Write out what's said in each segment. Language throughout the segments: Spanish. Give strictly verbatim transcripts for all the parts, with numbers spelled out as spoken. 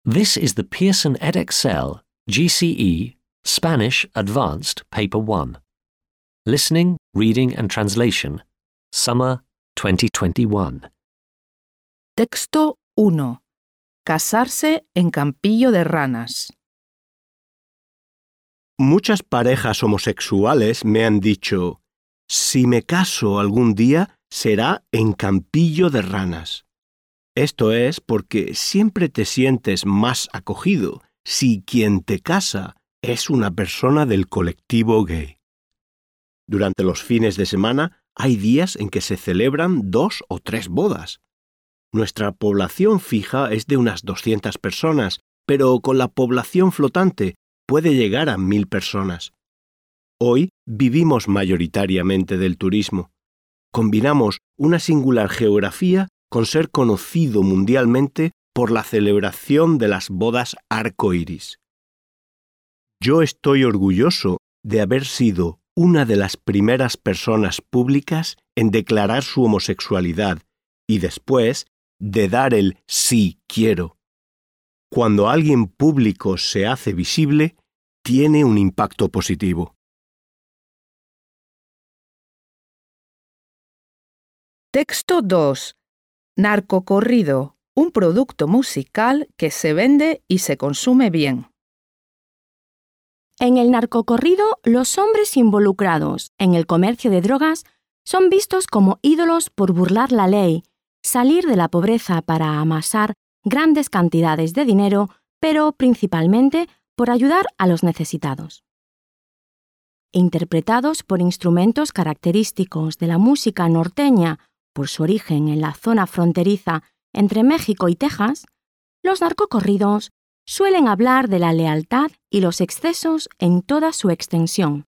This is the Pearson Edexcel G C E Spanish Advanced Paper one. Listening, Reading and Translation, Summer twenty twenty-one. Texto uno. Casarse en Campillo de Ranas. Muchas parejas homosexuales me han dicho, si me caso algún día será en Campillo de Ranas. Esto es porque siempre te sientes más acogido si quien te casa es una persona del colectivo gay. Durante los fines de semana hay días en que se celebran dos o tres bodas. Nuestra población fija es de unas doscientas personas, pero con la población flotante puede llegar a mil personas. Hoy vivimos mayoritariamente del turismo. Combinamos una singular geografía con ser conocido mundialmente por la celebración de las bodas arcoíris. Yo estoy orgulloso de haber sido una de las primeras personas públicas en declarar su homosexualidad y después de dar el sí quiero. Cuando alguien público se hace visible, tiene un impacto positivo. Texto dos. Narcocorrido, un producto musical que se vende y se consume bien. En el narcocorrido, los hombres involucrados en el comercio de drogas son vistos como ídolos por burlar la ley, salir de la pobreza para amasar grandes cantidades de dinero, pero principalmente por ayudar a los necesitados. Interpretados por instrumentos característicos de la música norteña por su origen en la zona fronteriza entre México y Texas, los narcocorridos suelen hablar de la lealtad y los excesos en toda su extensión.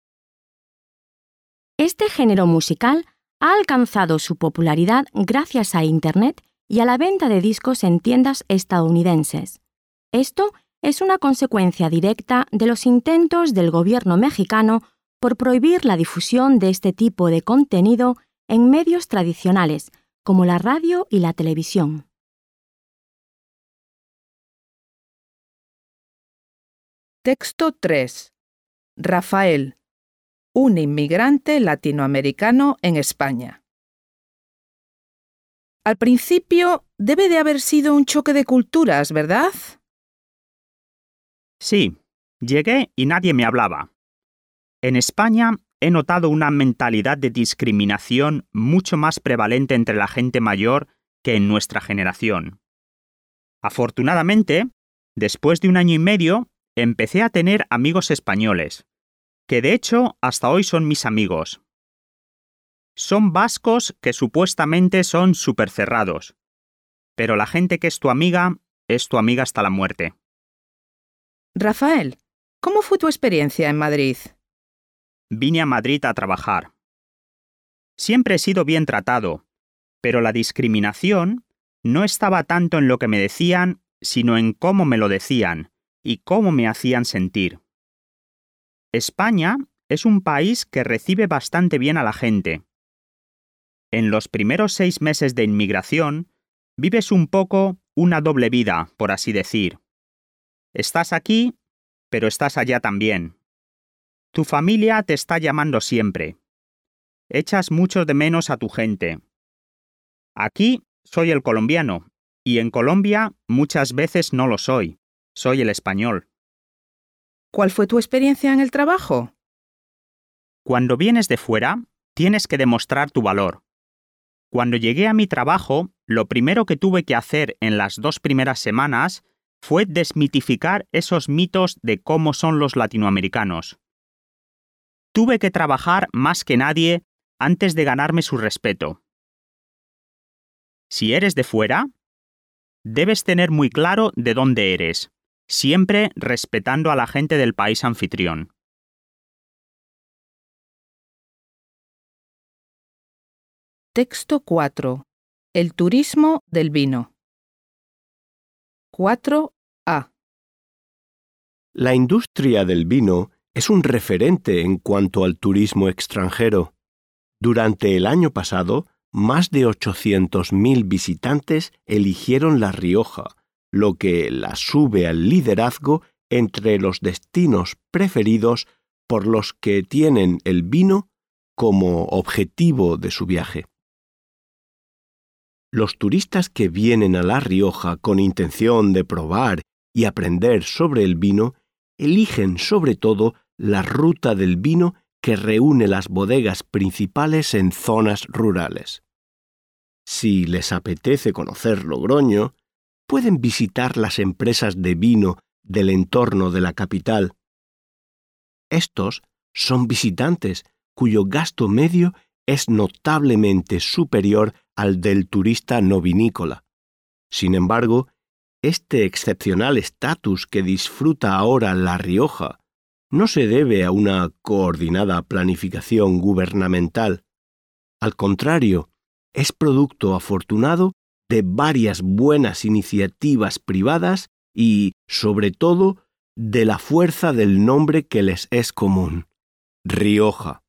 Este género musical ha alcanzado su popularidad gracias a Internet y a la venta de discos en tiendas estadounidenses. Esto es una consecuencia directa de los intentos del gobierno mexicano por prohibir la difusión de este tipo de contenido en medios tradicionales, como la radio y la televisión. Texto tres. Rafael, un inmigrante latinoamericano en España. Al principio debe de haber sido un choque de culturas, ¿verdad? Sí, llegué y nadie me hablaba. En España he notado una mentalidad de discriminación mucho más prevalente entre la gente mayor que en nuestra generación. Afortunadamente, después de un año y medio, empecé a tener amigos españoles, que de hecho hasta hoy son mis amigos. Son vascos que supuestamente son súper cerrados, pero la gente que es tu amiga es tu amiga hasta la muerte. Rafael, ¿cómo fue tu experiencia en Madrid? Vine a Madrid a trabajar. Siempre he sido bien tratado, pero la discriminación no estaba tanto en lo que me decían, sino en cómo me lo decían y cómo me hacían sentir. España es un país que recibe bastante bien a la gente. En los primeros seis meses de inmigración, vives un poco una doble vida, por así decir. Estás aquí, pero estás allá también. Tu familia te está llamando siempre. Echas mucho de menos a tu gente. Aquí soy el colombiano, y en Colombia muchas veces no lo soy. Soy el español. ¿Cuál fue tu experiencia en el trabajo? Cuando vienes de fuera, tienes que demostrar tu valor. Cuando llegué a mi trabajo, lo primero que tuve que hacer en las dos primeras semanas fue desmitificar esos mitos de cómo son los latinoamericanos. Tuve que trabajar más que nadie antes de ganarme su respeto. Si eres de fuera, debes tener muy claro de dónde eres, siempre respetando a la gente del país anfitrión. Texto cuatro. El turismo del vino. cuatro A. La industria del vino es un referente en cuanto al turismo extranjero. Durante el año pasado, más de ochocientos mil visitantes eligieron La Rioja, lo que la sube al liderazgo entre los destinos preferidos por los que tienen el vino como objetivo de su viaje. Los turistas que vienen a La Rioja con intención de probar y aprender sobre el vino eligen sobre todo la ruta del vino que reúne las bodegas principales en zonas rurales. Si les apetece conocer Logroño, pueden visitar las empresas de vino del entorno de la capital. Estos son visitantes cuyo gasto medio es notablemente superior al del turista no vinícola. Sin embargo, este excepcional estatus que disfruta ahora La Rioja no se debe a una coordinada planificación gubernamental. Al contrario, es producto afortunado de varias buenas iniciativas privadas y, sobre todo, de la fuerza del nombre que les es común: Rioja.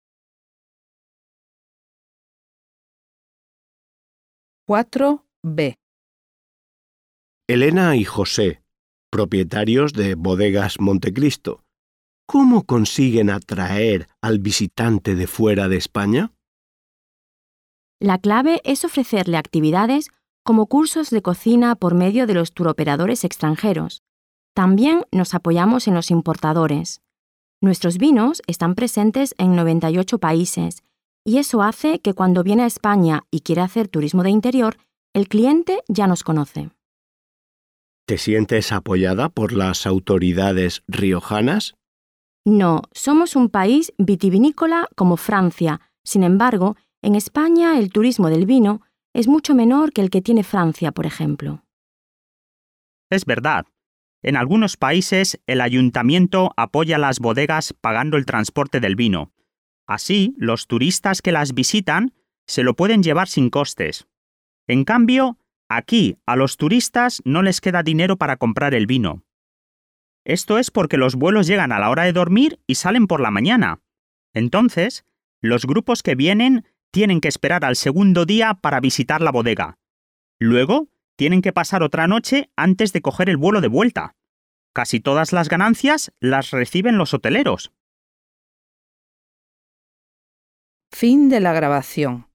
cuatro B. Elena y José, propietarios de Bodegas Montecristo, ¿cómo consiguen atraer al visitante de fuera de España? La clave es ofrecerle actividades como cursos de cocina por medio de los turoperadores extranjeros. También nos apoyamos en los importadores. Nuestros vinos están presentes en noventa y ocho países y eso hace que cuando viene a España y quiere hacer turismo de interior, el cliente ya nos conoce. ¿Te sientes apoyada por las autoridades riojanas? No, somos un país vitivinícola como Francia. Sin embargo, en España el turismo del vino es mucho menor que el que tiene Francia, por ejemplo. Es verdad. En algunos países el ayuntamiento apoya las bodegas pagando el transporte del vino. Así, los turistas que las visitan se lo pueden llevar sin costes. En cambio, aquí a los turistas no les queda dinero para comprar el vino. Esto es porque los vuelos llegan a la hora de dormir y salen por la mañana. Entonces, los grupos que vienen tienen que esperar al segundo día para visitar la bodega. Luego, tienen que pasar otra noche antes de coger el vuelo de vuelta. Casi todas las ganancias las reciben los hoteleros. Fin de la grabación.